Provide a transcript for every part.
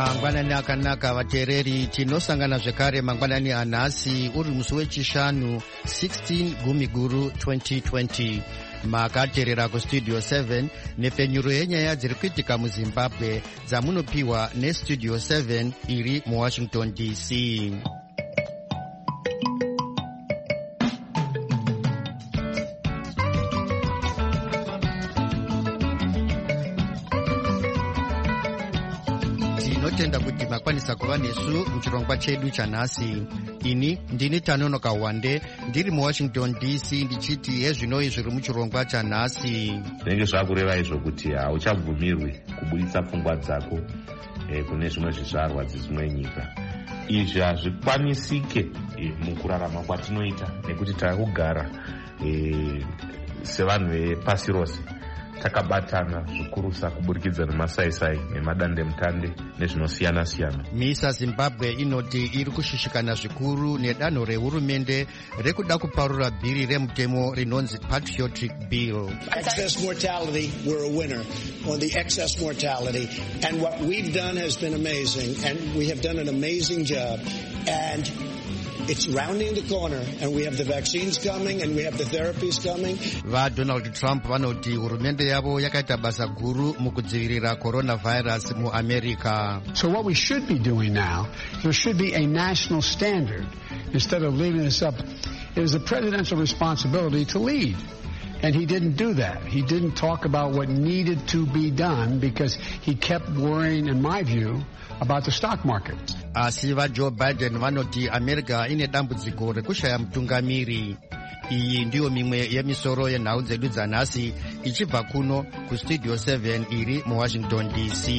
mangwanani akanaka vateereri, tinosangana zvekare mangwanani anhasi uri musi wechishanu 16 Gumiguru 2020. makateerera kustudio 7 nepfenyuro yenyaya dziri kuitika muzimbabwe dzamunopiwa nestudio 7 iri muwashington DC. tinotenda kuti makwanisa kuva nesu muchirongwa chedu chanhasi. ini ndini Tanonoka Wande ndiri muwashington DC ndichiti hezvinoi zviri muchirongwa chanhasi. zvinenge zvakureva izvo kuti hauchabvumirwi kubuditsa pfungwa dzako kune zvimwe zvizvarwa dzedzimwe nyika. izvi hazvikwanisike mukurarama kwatinoita nekuti takugara sevanhu vepasi rose takabatana zvikurusa kuburikidza nemasaisai nemadandemutande nezvinosiyana-siyana. misa Zimbabwe inoti iri kushishikana zvikuru nedanho rehurumende rekuda kuparura bhiri remutemo rinonzi Patriotic Bill. Excess mortality, we're a winner on the excess mortality, and what we've done has been amazing, and we have done an amazing job, and it's rounding the corner, and we have the vaccines coming and we have the therapies coming. Donald Trump vanoti hurumende yavo yakaita basa guru mukudzivirira coronavirus muAmerica. So what we should be doing now, there should be a national standard instead of leaving this up. It is the presidential responsibility to lead. And he didn't do that. He didn't talk about what needed to be done because he kept worrying, in my view, about the stock market. Asi Joe Biden vanoti America ine dambudziko rekushaya mutungamiri. Iyi ndiyo mimwe yemisoro yenhau dzedu dzanhasi ichibva kuno kustudio 7 iri muwashington DC.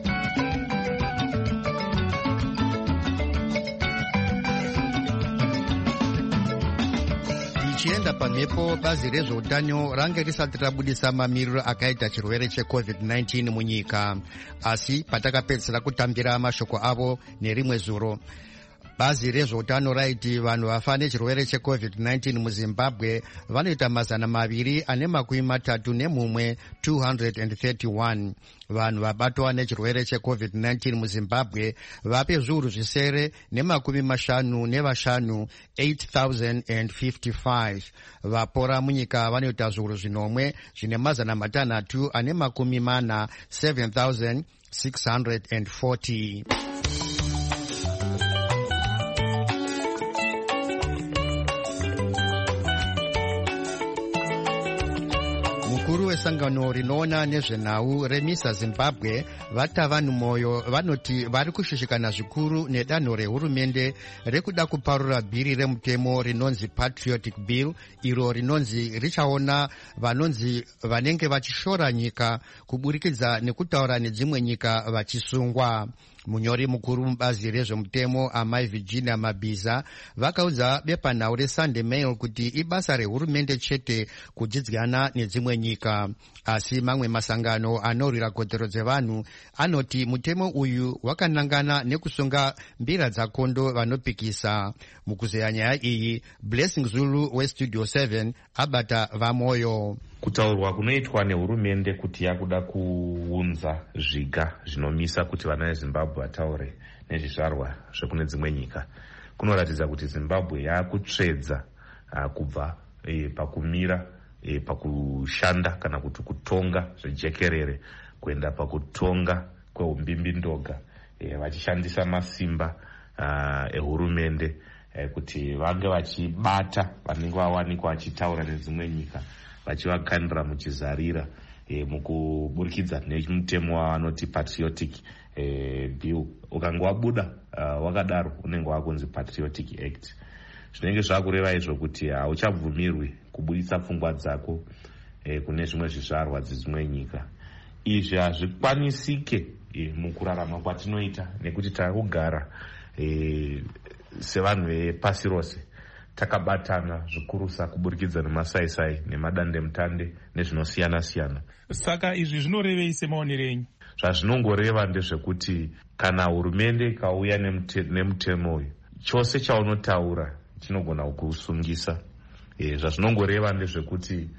tichienda pamhepo, bazi rezveutano range risati rabudisa mamiriro akaita chirwere cheCovid-19 munyika, asi patakapedzisira kutambira mashoko avo nerimwe zuro, bazi rezveutano raiti vanhu vafa nechirwere cheCovid-19 muZimbabwe vanoita 231 231. vanhu vabatwa nechirwere cheCovid-19 muZimbabwe vape zviuru zvisere ne55 8,055. vapora munyika vanoita zviuru zvinomwe zvine 340 7,640. mukuru wesangano rinoona nezvenhau remisa Zimbabwe vatava mwoyo vanoti vari kushishikana zvikuru nedanho rehurumende rekuda kuparura bhiri remutemo rinonzi Patriotic Bill, iro rinonzi richaona vanenge vachishora nyika kuburikidza nekutaura nedzimwe nyika vachisungwa. munyori mukuru mubazi rezvemutemo amai Virginia Mabiza vakaudza bepanhau reSunday Mail kuti ibasa rehurumende chete kudzidzana nedzimwe nyika, asi mamwe masangano anorwira kodzero dzevanhu anoti mutemo uyu wakanangana nekusunga mbira dzakondo vanopikisa. mukuzeya nyaya iyi, Blessing Zulu westudio 7 abata vamoyo. kutaurwa kunoitwa nehurumende kuti yakuda kuunza zviga zvinomisa kuti vana veZimbabwe vataure nezvizvarwa zvekune dzimwe nyika kunoratidza kuti Zimbabwe yakutsvedza kubva pakumira pakushanda kana kuti kutonga zvejekerere kuenda pakutonga kweumbimbi-ndoga, vachishandisa masimba ehurumende kuti vange vachibata vanenge vawanikwa vachitaura nedzimwe nyika, vachivakandira muchizarira mukuburikidza nemutemo wavanoti Patriotic Bill. ukanga wabuda wakadaro unenge wakunzi Patriotic Act. zvinenge zvakureva izvo kuti hauchabvumirwi kubuditsa pfungwa dzako kune zvimwe zvizvarwa dzedzimwe nyika. izvi hazvikwanisike mukurarama kwatinoita nekuti takugara sevanhu vepasi rose takabatana zvikurusa kuburikidza nemasaisai nemadandemutande nezvinosiyana-siyana. Saka izvi zvinorevei semaonero enyu? Zvazvinongoreva ndezvekuti kana hurumende ikauya nemutemo uyu, chose chaunotaura chinogona kukusungisa. Zvazvinongoreva ndezvekuti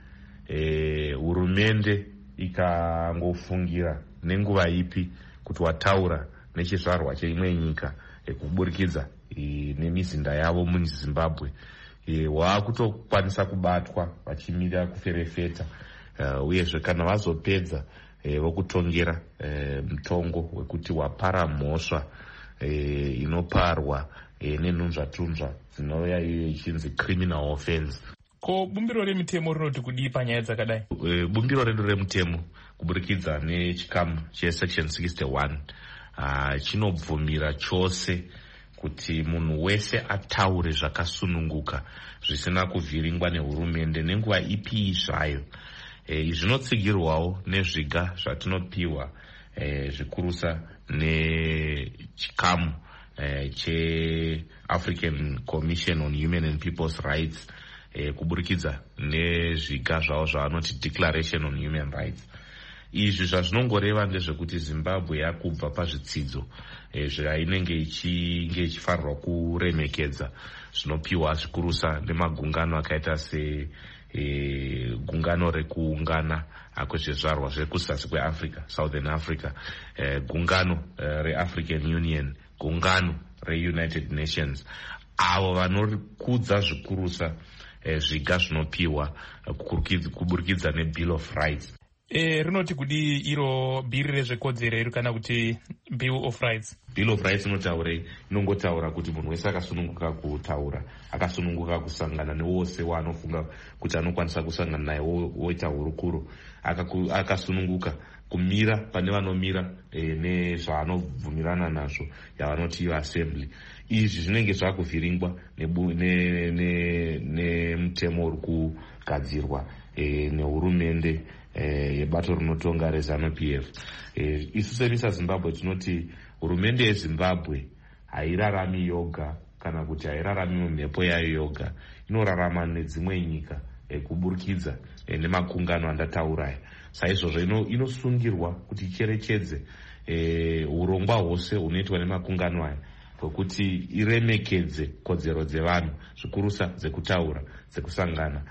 hurumende ikangofungira nenguva ipi kuti wataura nechizvarwa cheimwe nyika kuburikidza nemizinda yavo muzimbabwe wakutokwanisa kubatwa vachimira kuferefeta, uyezve kana vazopedza vokutongera mutongo wekuti wapara mhosva inoparwa nenhunzvatunzva dzinouya iyo ichinzi criminal offense. Ko bumbiro remutemo rinoti kudii panyaya dzakadai? Bumbiro redu remutemo kuburikidza nechikamu chesection 61 chinobvumira chose kuti munhu wese ataure zvakasununguka zvisina kuvhiringwa nehurumende nenguva ipi zvayo. Zvinotsigirwawo nezviga zvatinopiwa zvikurusa nechikamu cheAfrican Commission on Human and People's Rights, kuburikidza nezviga zvavo zvavanoti Declaration on Human Rights. Izvi zvazvinongoreva ndezvekuti Zimbabwe yakubva pazvitsidzo zvainenge ichifanirwa kuremekedza zvinopiwa zvikurusa nemagungano akaita segungano rekuungana kwezvezvarwa zvekuzasi kweAfrica, Southern Africa, gungano reAfrican Union, gungano reUnited Nations, avo vanokudza zvikurusa zviga zvinopiwa kuburikidza neBill of Rights. Rinoti kudii iro bhiri rezvekodzero iri kana kuti Bill of Rights? Bill of Rights inongotaura kuti munhu wese akasununguka kutaura, akasununguka kusangana newose waanofunga kuti anokwanisa kusangana naye woita hurukuro, akasununguka kumira pane vanomira nezvaanobvumirana nazvo yavanoti iyo assembly. Izvi zvinenge zvakuvhiringwa nemutemo uri kugadzirwa nehurumende yebato rinotonga reZANU-PF. Isu semisa Zimbabwe tinoti hurumende yeZimbabwe hairarami yoga kana kuti hairarami mumhepo yayo yoga, inorarama nedzimwe nyika kuburikidza nemakungano andatauraya. Saizvozvo inosungirwa kuti icherechedze urongwa hwose hunoitwa nemakungano aya kwekuti iremekedze kodzero dzevanhu zvikurusa dzekutaura, dzekusangana,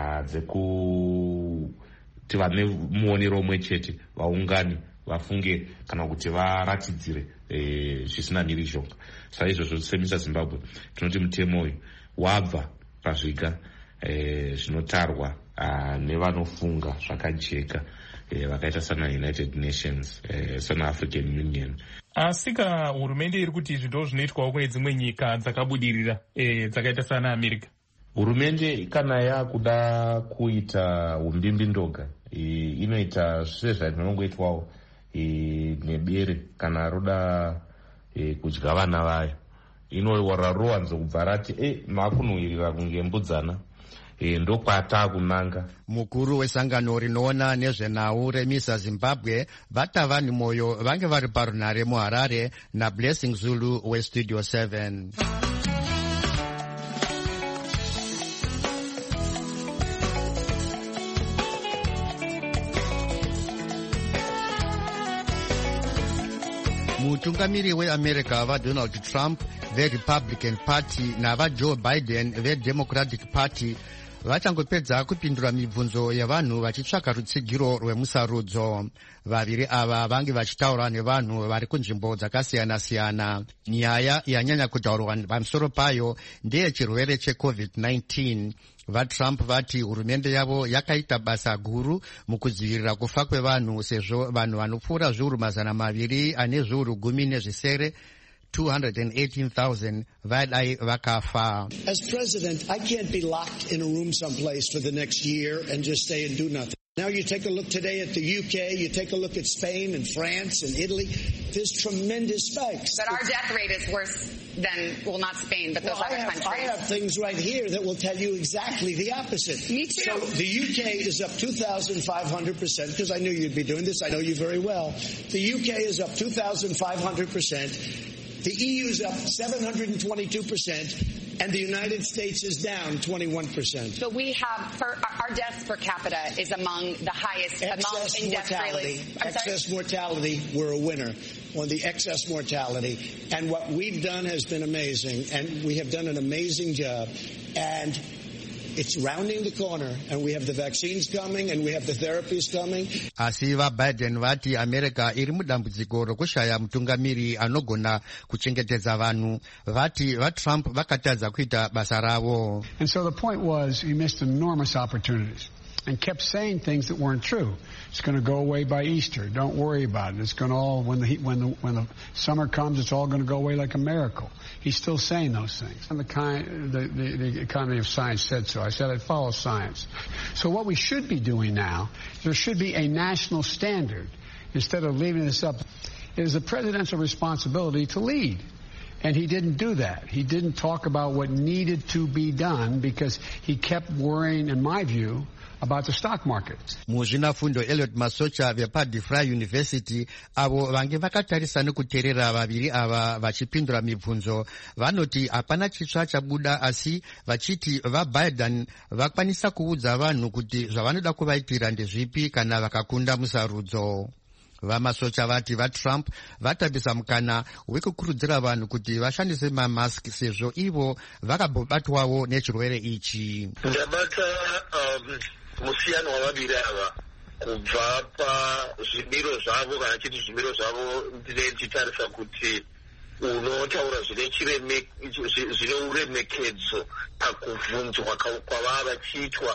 kuti vane muonero umwe chete vaungane vafunge kana kuti varatidzire zvisina mhirizhonga. Saizvozvo semisa Zimbabwe tinoti mutemo uyu wabva pazviga zvinotarwa nevanofunga zvakajeka vakaita sana United Nations, sana African Union. Asika hurumende iri kuti izvi ndo zvinoitwawo kune dzimwe nyika dzakabudirira dzakaita sana America. Hurumende kana yakuda kuita umbimbi ndoga inoita zvese zvinongoitwawo nebere kana roda kudya vana vayo. Inowanzo kubva rati makunuhwirira kungembudzana ndokwata kunanga. Mukuru wesangano rinoona nezvenhau remisa Zimbabwe Vatavani Moyo vange vari parunhare muHarare naBlessing Zulu weStudio 7. Mutungamiri weAmerica vaDonald Trump veRepublican Party navaJoe Biden veDemocratic Party vachangopedza kupindura mibvunzo yavanhu vachitsvaka rutsigiro rwemusarudzo. Vaviri ava vange vachitaura nevanhu vari kunzvimbo dzakasiyana-siyana. Nyaya yanyanya kutaurwa pamusoro payo ndeyechirwere cheCovid-19. VaTrump vati hurumende yavo yakaita basa guru mukudzivirira kufa kwevanhu, sezvo vanhu vanopfuura zviuru 218 218,000 vadai vakafa. As president, I can't be locked in a room someplace for the next year and just stay and do nothing. Now you take a look today at the UK, you take a look at Spain and France and Italy. There's tremendous spikes. But our death rate is worse than, well, not Spain, but those other countries. I have things right here that will tell you exactly the opposite. Me too. So the UK is up 2,500%, because I knew you'd be doing this. I know you very well. The UK is up 2,500%. The EU is up 722%, and the United States is down 21%. So we have, our deaths per capita is among the highest Excess mortality, we're a winner on the excess mortality. And what we've done has been amazing, and we have done an amazing job. And it's rounding the corner, and we have the vaccines coming, and we have the therapies coming. Asi vaBiden vati America iri mudambudziko rokushaya mutungamiri anogona kuchengetedza vanhu. Vati vaTrump vakatadza kuita basa ravo. And so the point was, he missed enormous opportunities and kept saying things that weren't true. It's going to go away by Easter. Don't worry about it. It's going to all, when the summer comes, it's all going to go away like a miracle. He's still saying those things. And the economy of science said so. I said I'd follow science. So what we should be doing now, there should be a national standard instead of leaving this up. It is a presidential responsibility to lead. And he didn't do that. He didn't talk about what needed to be done because he kept worrying, in my view, about the stock market. Muzvinafundo Elliot Masocha vepaDeFry University avo vange vakatarisa nekuteerera vaviri ava vachipindura mibvunzo vanoti hapana chitsva chabuda, asi vachiti vaBiden vakwanisa kuudza vanhu kuti zvavanoda kuvaitira ndezvipi kana vakakunda musarudzo. VaMasocha vati vaTrump vatambisa mukana wekukurudzira vanhu kuti vashandise mamask sezvo ivo vakabobatwawo nechirwere ichi. Ndabata musiyano wavaviri ava kubva pazvimiro zvavo kana chiti zvimiro zvavo ndichitarisa kuti unotaura zvine uremekedzo pakubvunzwa kwavava vachiitwa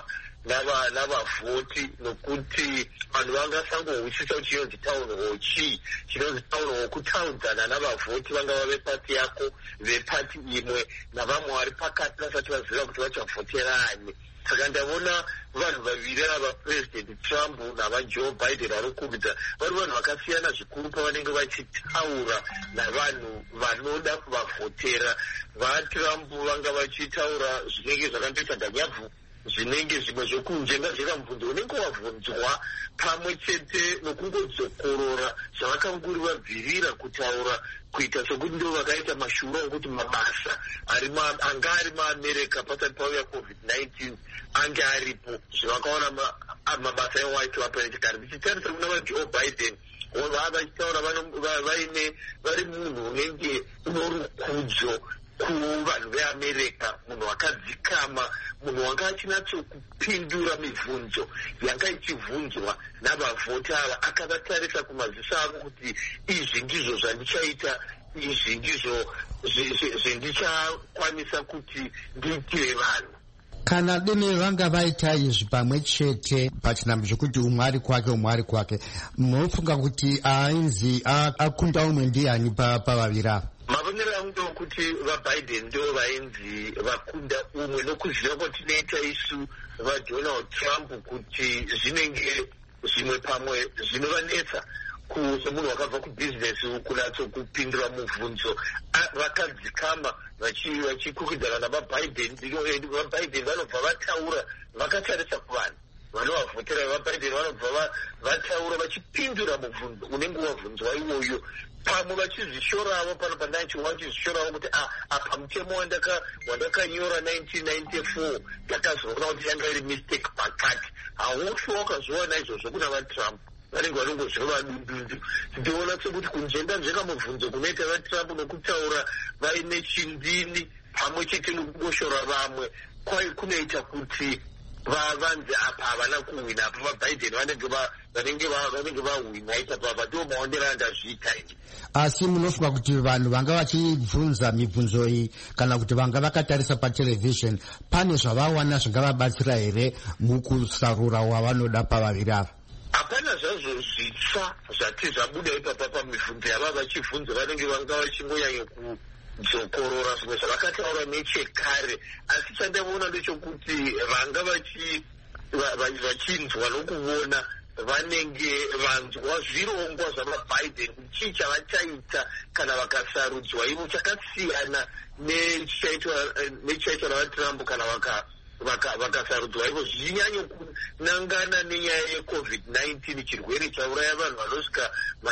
navavhoti, nokuti vanhu vangasangohwisisa kuti chinonzi town hall chii. Chinonzi town hall kutaudzana navavhoti, vangava vepati yako, vepati imwe, navamwe vari pakati vasati vaziva kuti vachavhoterani. Saka ndavona vanhu vaviri ava, President Trump navaJoe Biden vari kukwidza, vari vanhu vakasiyana zvikuru pavanenge vachitaura navanhu vanoda kuvavhotera. VaTrump vanga vachitaura zvinenge zvakandoita ganyabvu, zvinenge zvimwe zvokunjenga zvekamubvunzo unenge wabvunzwa, pamwe chete nokungodzokorora zvavakanguri vabvirira kutaura, kuita sokuti ndo vakaita mashuro okuti mabasa anga ari maAmerica pasati pauya COVID-19 ange aripo, zvavakaona mabasa eWhite Apartheid. Ndichitarisa kuna vaJoe Biden vava vachitaura vari munhu unenge unorukudzo kuvanhu veAmerica, munhu akadzikama, munhu wanga achinyatsokupindura mibvunzo yanga ichibvunzwa navavhoti ava, akavatarisa kumaziso avo kuti izvi ndizvo zvandichaita, izvi ndizvo zvendichakwanisa kuti ndiitire vanhu. Kana deme vanga vaita izvi pamwe chete pachinhambo zvokuti umwe ari kwake umwe ari kwake, munofunga kuti ainzi akunda umwe ndiani pavaviri ava? Mavonero angu ndokuti vaBiden ndo vainzi vakunda umwe, nokuziva kwatinoita isu vaDonald Trump kuti zvinenge zvimwe pamwe zvinovanetsa semunhu wakabva kubhizinesi kunyatsokupindura mubvunzo. Vakadzikama vachikwikwidana navaBiden. VaBiden vanobva vataura vakatarisa kuvanhu vanovavhotera. VaBiden vanobva vataura vachipindura mubvunzo unenge wabvunzwa iwoyo, pamwe vachizvishorawo. Pano pandaichiwa vachizvishorawo kuti apa mutemo wandakanyora 1994 ndakazoona kuti yanga iri mistake pakati. Haufi wakazviona izvozvo kuna vaTrump, vanenge vanongozvirova dundundu. Ndiona sekuti kunjenda zvekamubvunzo kunoita vaTrump nokutaura vaine chindini pamwe chete nokungoshora vamwe kunoita kuti vanzi apa havana kuhwina, apa vaBiden vanenge vahwina ipapa ndo maondero andazviita ini. Asi munofunga kuti vanhu vanga vachibvunza mibvunzo iyi kana kuti vanga vakatarisa patelevision, pane zvavawana zvingavabatsira here mukusarura wavanoda pavaviri ava? Hapana zvazvo zvitsva zvati zvabuda ipapa pamibvunzo yava vachibvunza. Vanenge vanga vachingonyanya kudzokorora zvimwe zvavakataura nechekare, asi chandavona ndechekuti vanga vachinzwa nokuona vanenge vanzwa zvirongwa zvavaBiden kuti chii chavachaita kana vakasarudzwa ivo chakasiyana nechichaitwa navaTrump kana vakasarudzwa ivo. Zvinyanya kunangana nenyaya yeCovid-19, chirwere chauraya vanhu vanosvika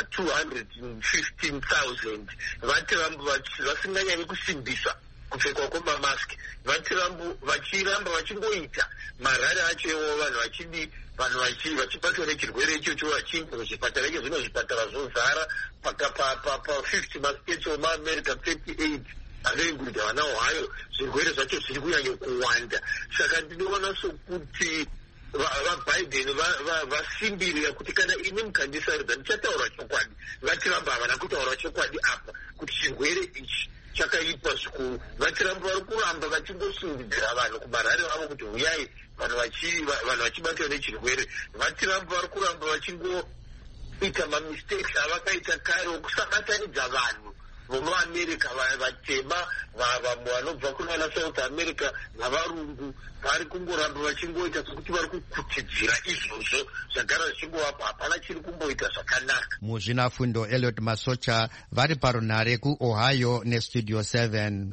ma215,000. VaTrump vasinganyanyi kusimbisa kupfekwa kwemamaski. VaTrump vachiramba vachingoita marari acho ewo, vanhu vachibatwa nechirwere ichocho vachinda kuzvipatara. Zvino zvipatara zvozara pa 50 mastates omaAmerica 38 anoinguidha vana hwayo zvirwere zvacho zviri kunyanya kuwanda. Saka ndinoona sokuti vaBiden vasimbirira kuti kana ini mukandisaridza ndichataura chokwadi, vatiramba havana kutaura chokwadi apa kuti chirwere ichi chakaipa zvikuru. Vatiramba vari kuramba vachingosundidzira vanhu kumarare avo kuti huyai vanhu vachibatwa nechirwere. Vatiramba vari kuramba vachingoita mamistakes avakaita kare okusabatanidza vanhu vomuamerica vatema, vamwe vanobva kunana South America navarungu vari kungoramba vachingoita sokuti vari kukutidzira izvozvo zvagara zvichingovapa, hapana chiri kumboita zvakanaka. Muzvinafundo Elliot Masocha vari parunhare kuOhio neStudio 7.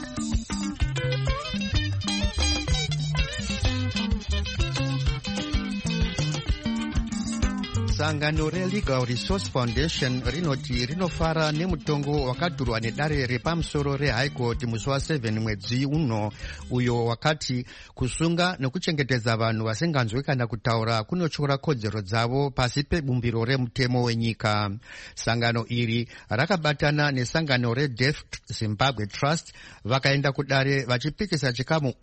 Sangano reLegal Resource Foundation rinoti rinofara nemutongo wakadhurwa nedare repamusoro reHigh Court musi wa7 mwedzi uno, uyo wakati kusunga nekuchengetedza vanhu vasinganzwi kana kutaura kunotyora kodzero dzavo pasi pebumbiro remutemo wenyika. Sangano iri rakabatana nesangano reDeaf Zimbabwe Trust vakaenda kudare vachipikisa chikamu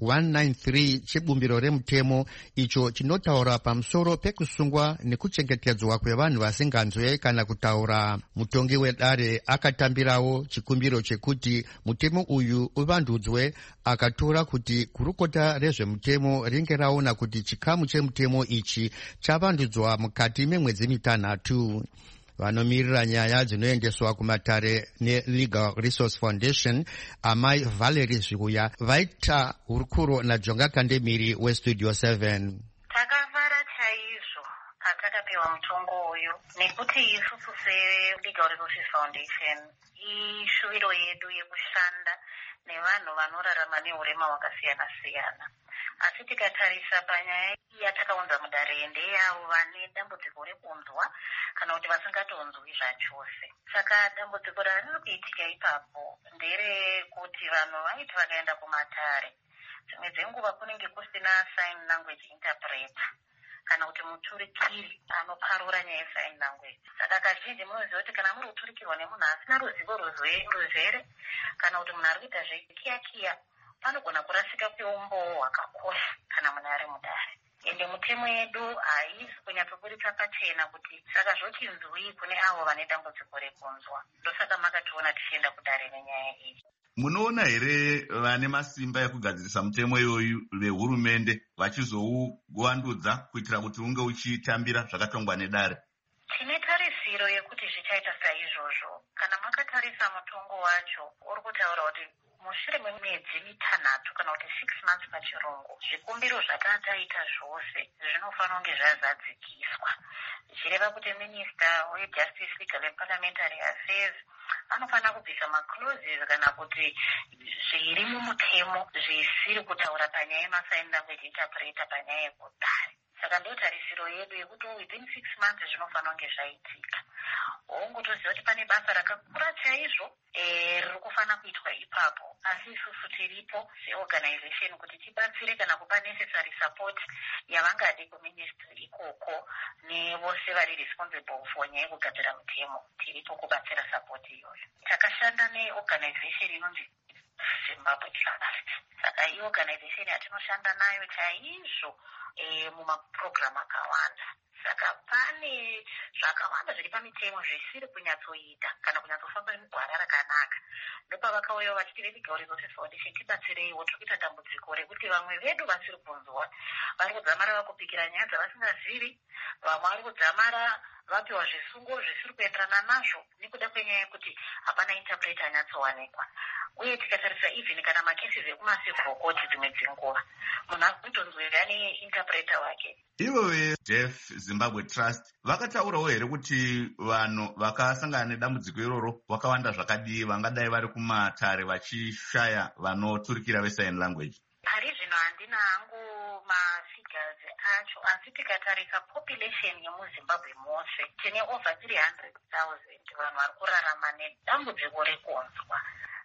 193 chebumbiro remutemo icho chinotaura pamusoro pekusungwa nekuchengetedzwa kwevanhu vasinganzwe kana kutaura. Mutongi wedare akatambirawo chikumbiro chekuti mutemo uyu uvandudzwe, akatora kuti kurukota rezvemutemo ringe raona kuti chikamu chemutemo ichi chavandudzwa mukati memwedzi mitanhatu. Vanomirira nyaya dzinoendeswa kumatare neLegal Resource Foundation, amai Valerie Zviuya, vaita hurukuro naJonga Kandemiri weStudio 7. Takavara chaizvo patakapiwa mutongo uyu nekuti isusu seLegal Resources Foundation ishuviro yedu yekushanda nevanhu vanorarama neurema hwakasiyana siyana. Asi tikatarisa panyaya yatakaunza mudare ndeyavo vane dambudziko rekunzwa kana kuti vasingatonzwi zvachose. Saka dambudziko rariri kuitika ipapo nderekuti vanhu vaiti vakaenda kumatare, dzimwe dzenguva kunenge kusina sign language interpreter kana kuti muturikiri anoparura nyaya yesign language. Saka kazhinji munoziva kuti kana muri kuturikirwa nemunhu asina ruzivo ruzere kana kuti munhu ari kuita zvekiyakiya, panogona kurasika kweumbowo hwakakosha kana munhu ari mudare. Ende mutemo yedu haisi kunyatsoburitsa pachena kuti saka zvochinzwi kune avo vane dambudziko rekunzwa. Ndosaka makationa tichienda kudare nenyaya iyi. Munoona here vane masimba ekugadzirisa mutemo iyoyu vehurumende vachizouvandudza kuitira kuti unge uchitambira zvakatongwa nedare? Tine tarisiro yekuti zvichaita saizvozvo. Kana makatarisa mutongo wacho uri kutaura kuti mushure memwedzi mitanhatu kana kuti 6 months pachirungu, zvikumbiro zvakataita zvose zvinofanira kunge zvazadzikiswa. Zvichireva kuti Minister weJustice, Legal and Parliamentary Affairs anofanira kubvisa maclauses kana kuti zviri mumutemo zvisiri kutaura panyaya yemasign language interpreter panyaya yekudare. Saka ndiyo tarisiro yedu yekuti within 6 months zvinofanira kunge zvaitika. Ongotoziva kuti pane basa rakakura chaizvo riri kufanira kuitwa ipapo, asi isusu tiripo seorganization kuti tibatsire kana kupa necessary support yavangade kuministry ikoko nevose vari responsible for nyaya yekugadzira mutemo. Tiripo kubatsira support iyoyo. Takashanda neorganization inonzi Zimbabwe Trust. Saka iyi organization yatinoshanda nayo chaizvo mumaprogram akawanda. Saka pane zvakawanda zviri pamitemo zvisiri kunyatsoita kana kunyatsofamba mugwara rakanaka. Ndopavakauya vachiti veLegal Resources Foundation tibatsireiwo, tiri kuita dambudziko rekuti vamwe vedu vasiri kunzwa vari kudzamara vakupikira nyaya dzavasingazivi, vamwe vari kudzamara vapiwa zvisungo zvisiri kuenderana nazvo nekuda kwenyaya yekuti hapana interpreter anyatsowanikwa. Uye tikatarisa even kana makesi ekumasevho koti dzimwe dzenguva munhu akutonzwira neinterpreter wake. Ivo veDeaf Zimbabwe Trust vakataurawo here kuti vanhu vakasangana nedambudziko iroro vakawanda zvakadii vangadai vari kumatare vachishaya vanoturikira vesign language? Pari zvino handina hangu mafigures acho, asi tikatarisa population yemuZimbabwe mose tine over 300,000 vanhu vari kurarama nedambudziko rekunzwa.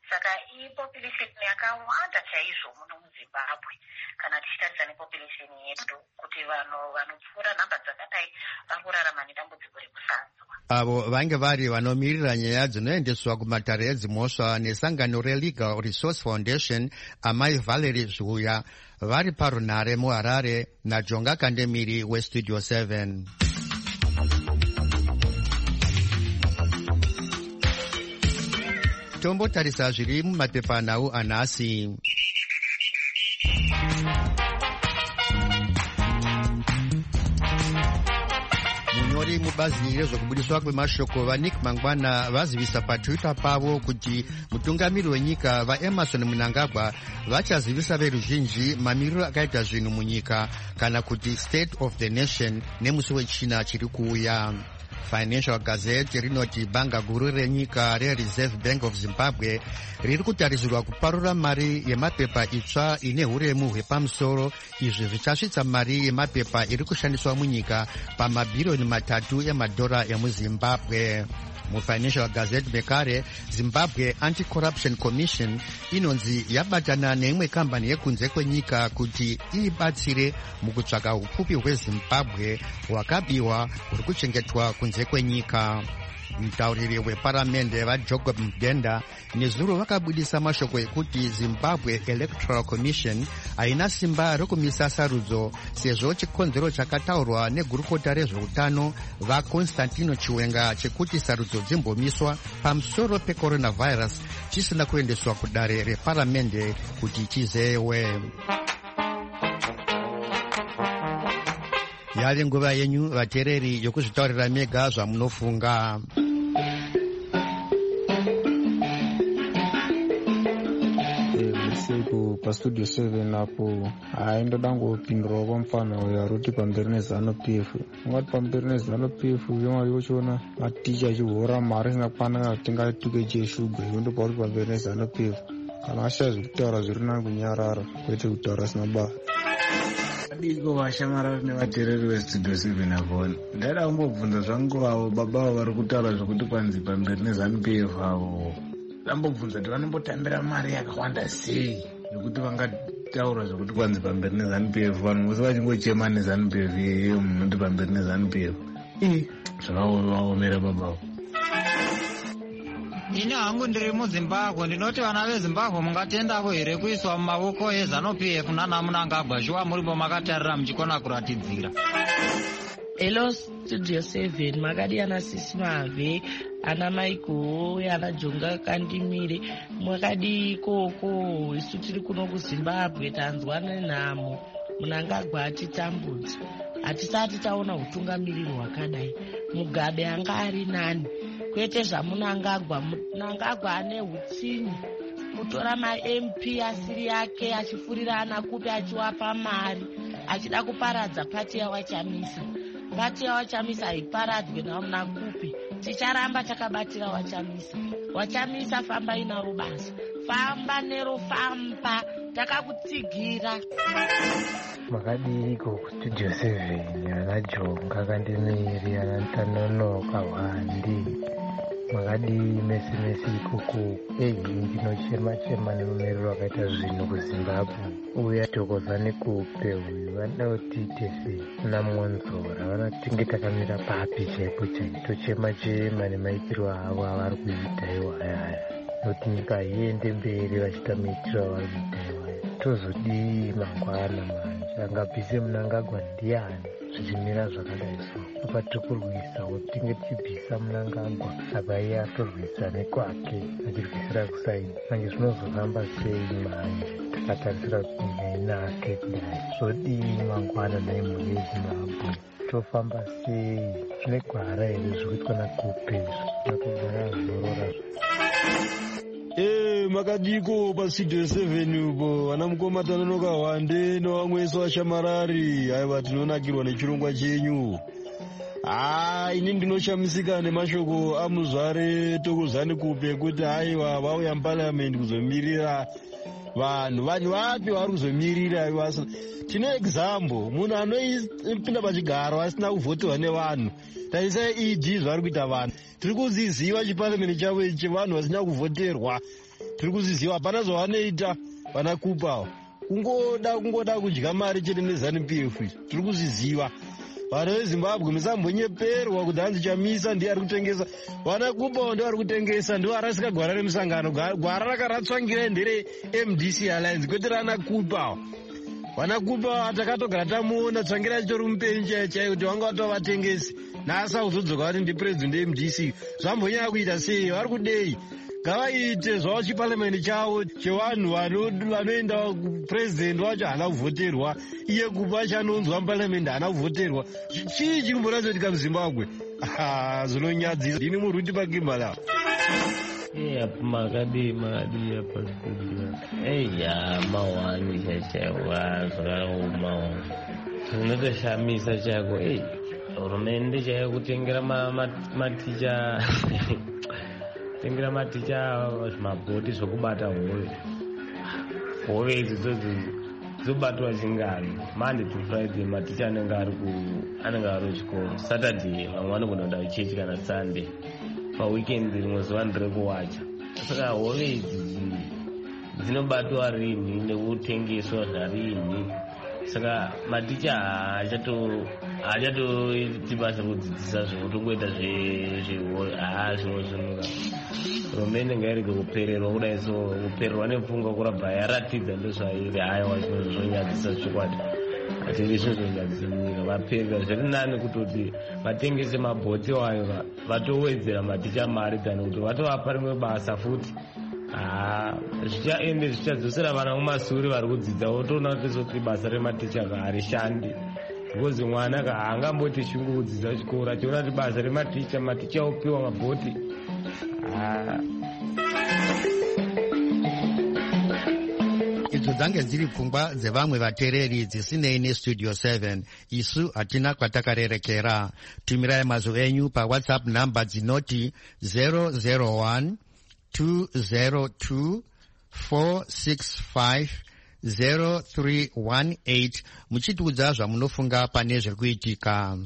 saka population yakawanda chaizvo muno muZimbabwe kana tichitarisa nepopulation yedu, kuti vanhu vanopfuura nhamba dzakadai vari kurarama nedambudziko rekusanzwa. Avo vange vari vanomirira nyaya dzinoendeswa kumatare edzimhosva nesangano reLegal Resource Foundation, amai Valerie Zvuya, vari parunhare muHarare naJonga Kandemiri weStudio 7. Tombotarisa zviri mumapepanhau anhasi. Munyori mubazi rezvokubudiswa kwemashoko vaNick Mangwana vazivisa paTwitter pavo kuti mutungamiri wenyika vaEmmerson Mnangagwa vachazivisa veruzhinji mamiriro akaita zvinhu munyika kana kuti State of the Nation nemusi wechina chiri kuuya. Financial Gazette rinoti banga guru renyika reReserve Bank of Zimbabwe riri kutarisirwa kuparura mari yemapepa itsva ine huremu hwepamusoro. Izvi zvichasvitsa mari yemapepa iri kushandiswa munyika pamabhiriyoni 3 emadhora emuZimbabwe. MuFinancial Gazette mekare, Zimbabwe Anti-Corruption Commission inonzi yabatana neimwe kambani yekunze kwenyika kuti ibatsire mukutsvaka upfupi hweZimbabwe hwakabiwa huri kuchengetwa kunze kwenyika. Mutauriri weparamende vaJacob Mudenda nezuro vakabudisa mashoko ekuti Zimbabwe Electoral Commission haina simba rokumisa sarudzo sezvo chikonzero chakataurwa negurukota rezveutano vaConstantino Chiwenga chekuti sarudzo dzimbomiswa pamusoro pecoronavirus chisina kuendeswa kudare reparamende kuti chizewe. Yave nguva yenyu vateereri yokuzvitaurira mega zvamunofunga. Usiku paStudio 7 apo ndoda ngopindurawo pamufana uyo aroti pamberi neZANU-PF. Ungati pamberi neZANU-PF yomari yochona maticha achihora mari isina kukwana kana kutenga tukechi yeshuga, iyo ndopa kuti pamberi neZANU-PF kana ashaya zvekutaura zviri nani kunyarara kwete kutaura sina basa. Adiko vashamarari nevateereri veStudio 7 apo ndada kumbobvunza zvangu avo baba avo vari kutaura zvokuti kwanzi pamberi neZANU-PF avo, ndambobvunza kuti vanombotambira mari yakawanda sei yokuti vangataura zvokuti kwanzi pamberi neZANU-PF, vanhu vose vachingochema neZANU-PF iyeyo munoti pamberi neZANU-PF. Zvakaomera baba avo. Ini hangu ndiri muZimbabwe, ndinoti vana veZimbabwe mungatendavo here kuiswa mumavoko eZANU-PF nana Mnangagwa, shuwa murimbo makatarira muchikona kuratidzira. Hello Studio 7, makadi ana Sisi Mave, ana Maiko, ana Jonga Kandimiri, mwakadi ikoko, isu tiri kuno kuZimbabwe tanzwa nenhamo, Mnangagwa atitambudza. Hatisati taona utungamiriri hwakadai. Mugabe anga ari nani. Kwete zvaMnangagwa, Mnangagwa ane hutsinyi. Kutora ma-MP asiri yake achifurira ana kupi achiwapa mari, achida kuparadza pati yaWachamisa. Pati yaWachamisa haiparadzwe nauna kupi. Ticharamba takabatira Wachamisa. Wachamisa famba inaro basa. Famba nero famba. Takakutsigira. Makadiko kuStudio 7 ana Jonga Kandemiri ana Ntanonoka Wandi. Makadi mesi ikoko ndinochema nemumerero wakaita zvinhu kuZimbabwe. Uya Thokozani Kupe uyu vanoda kutiite senaMonzora, vanotinge takamira papi chaipo tochema nemaitiro avo avari kuita iwaya, nekuti nyika iende mberi vachiita maitiro avari kuita iwaya. Tozodii mangwana manje, angabvise Mnangagwa ndiani zvichimira zvakadai so? Apa tokurwisawo tinge tichibvisa Mnangagwa apa iye atorwisa nekwake achirwisira kusaini. Manje zvinozofamba sei manje takatarisira kuti nyaya inake kudai? Zvodii mangwana naimhuri yeZimbabwe? Tofamba sei? Zvine gwara here zvirikuitwa naKupe nakugara zorora? Makadiko paStudio 7 upo vana mukoma Ntanonoka Wande nevamweso vashamarari. Aiwa, tinonakirwa nechirongwa chenyu. Ini ndinoshamisika nemashoko amuzvare Thokozani Kupe kuti aiwa vauya muparliament kuzomirira vanhu vapi vari kuzomirira. Tine example, munhu anopinda pachigaro asina kuvhotiwa nevanhu. Tarisai ED zvari kuita vanhu. Tiri kuziziva chiparliament chavo chevanhu vasina kuvhoterwa. tiri kuziziva hapana zvavanoita vana kupawo kungoda kudya mari chete neZANU-PF. Tiri kuziziva vanhu veZimbabwe musambonyeperwa kuti hanzi Chamisa ndiye ari kutengesa, vana kupawo ndiye ari kutengesa, ndiwo arasika gwara remusangano. Gwara rakaratsvangira ndere MDC Alliance kwete rana kupawo. Vana kupawo takatogara tamuona tsvangira chitori mupenyu chaiyo kuti vanga vatova vatengesi, nhasi akuzodzoka kuti ndipresident MDC. Zvambonyanya kuita sei? Vari kudei? Ngavaite zvavo chiparliamendi chavo chevanhu vanoenda kupresident wacho haana kuvhoterwa, iye kupa chanonzwa muparliamendi haana kuvhoterwa. Chii chiri kumboratidza muZimbabwe? Zvinonyadzisa. Ndini Muruti Pakimbala. Makadi apa studio. Mawani chaiwa zvakaoma. Zvinotoshamisa chako. Hurumende chaiyo kutengera maticha tengera maticha zvimabhoti zvokubata hove idzi dzobatwa chingani. Monday to Friday maticha anenge ari kuchikoro. Saturday vamwe vanogona kuenda kuchechi kana Sunday. Paweekend rimwe zuva ndirekuwacha. Saka hove idzi dzinobatwa rini nekutengeswa zvarini. Saka maticha haachatoiti basa kudzidzisa zvokutongoita zvinozvinuka. Hurumende ngairege kupererwa kudai, so kupererwa nepfungwa kurabva yaratidza ndozvairi. Haiwa zvonyadzisa zvikwadi. Atiri zvonyadzisa nyika. Vaperera zviri nani kutoti vatengese mabhoti wayo vatowedzera maticha mari tani kuti vatovapa rimwe basa futi. Zvichaende zvichadzosera vana mumashure vari kudzidza, wotoona kuti basa rematicha harishandi. Because mwana haangamboti shungu kudzidza chikoro, achiona kuti basa rematicha opiwa mabhoti. Idzo dzange dziri pfungwa dzevamwe vateereri dzisinei neStudio 7. Isu hatina kwatakarerekera. Tumirai mazwi enyu paWhatsApp namba dzinoti 001 202 465 0318 muchitiudza zvamunofunga pane zviri kuitika.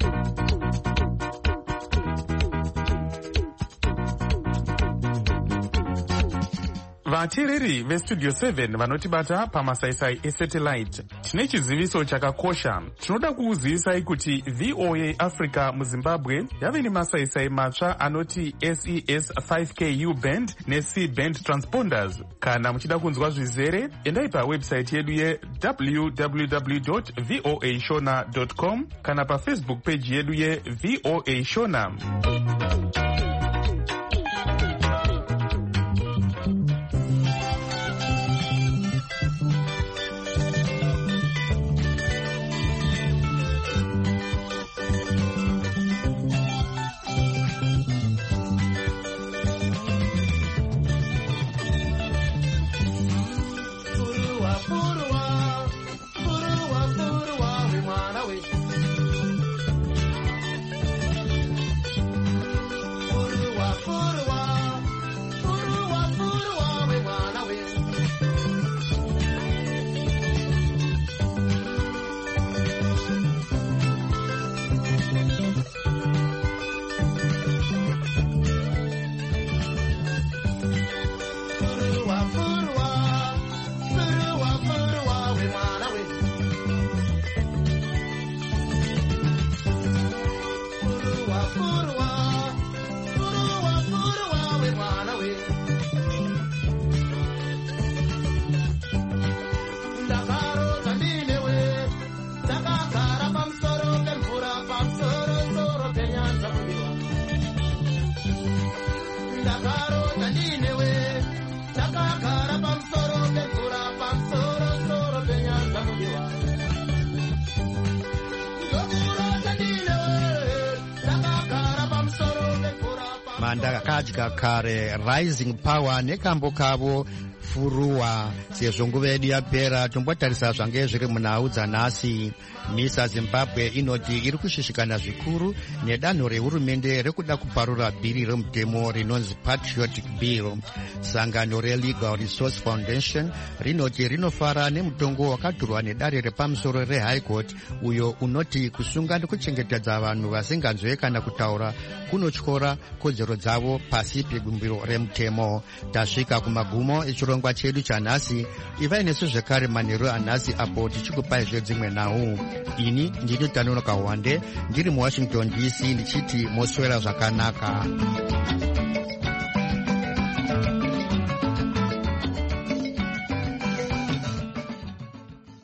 Vateereri veStudio 7 vanotibata pamasaisai esatellite, tine chiziviso chakakosha. Tinoda kuuzivisai kuti VOA Africa muZimbabwe yave nemasaisai matsva anoti SES 5K U-band neC-band transponders. Kana muchida kunzwa zvizere, endai pawebsite yedu www.voashona.com kana paFacebook page yedu yeVOA Shona. Mandakadya kare Rising Power nekambo kavo furuwa. Sezvo nguva yedu yapera, tombotarisa zvange zviri munhau dzanhasi. MISA Zimbabwe inoti iri kushishikana zvikuru nedanho rehurumende rekuda kuparura bhiri remutemo rinonzi Patriotic Bill. Sangano reLegal Resource Foundation rinoti rinofara nemutongo wakaturwa nedare repamusoro reHigh Court uyo unoti kusunga nekuchengetedza vanhu vasinganzwe kana kutaura kunotyora kodzero dzavo pasi pegumbiro remutemo. Tasvika kumagumo echirongwa chedu chanhasi. Ivai nesu zvekare manheru anhasi apo tichikupai zvedzimwe nhau. Ini ndini Tanonoka Wande ndiri muWashington DC ndichiti moswera zvakanaka.